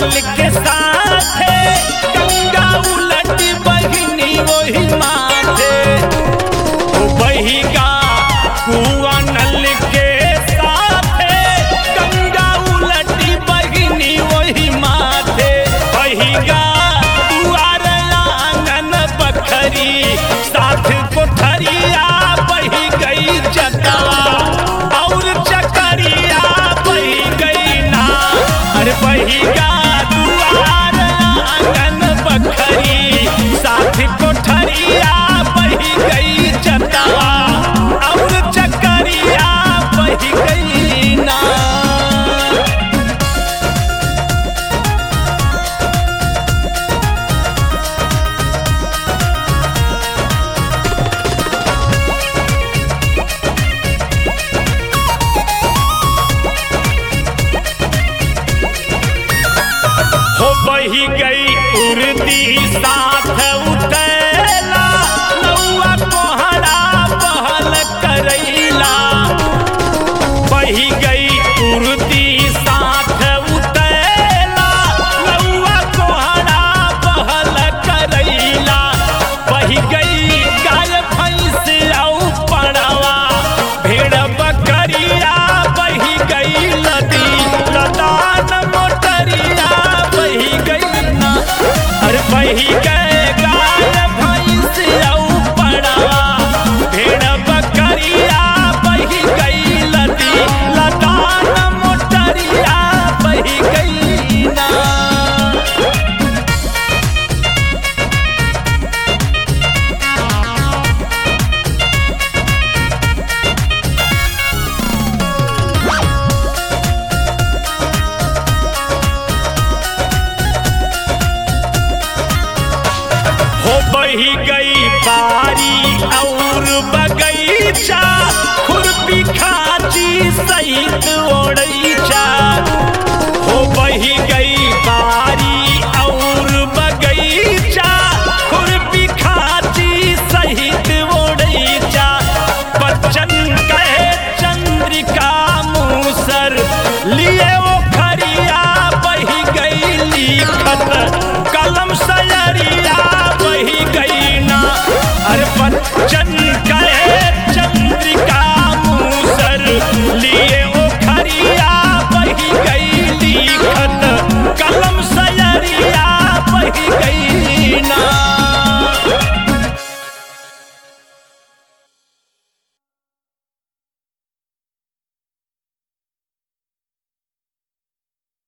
नल के साथे गंगा उलट बहिनी वही माथे ओ बहिगा कुआं नल के साथे गंगा उलट बहिनी वही माथे बहिगा दुआर आंगन बखरी साथ कोठरिया बही गई जटवा और चकरिया बही गई ना अरे बहिगा दुआर आंगन बखरी साथ कोठरिया बही गई जटवा और चकरिया बही गई ना। हो बही गई उर्दी साथ उतैला नौआ कोहरा बहल करैला बही गई उर्दी साथ उतैला नौआ कोहरा बहल करैला बही गई गाय भैंस औ पड़वा भेड़ बकरिया बही गई नदी लदान मोटरिया बही गई ना अरे बही गए गाय भैंस औ पड़वा भेड़ बकरिया बही गई नदी लदान मोटरिया बही गई ना। हो बही गई बारी और बगीचा खुरपी खाची सहित ओढ़ीचा हो बही गई बारी और बगीचा खुरपी खाची सहित ओढ़ीचा बच्चन कहे चंद्रिका मूसर लिए वो खरिया बही गई लिखत कलम सयरिया बही गई ना अरे बच्चन कहे चंद्रिका मूसर लिए ओ खरिया बही गई लिखत कलम सयरिया बही गई ना।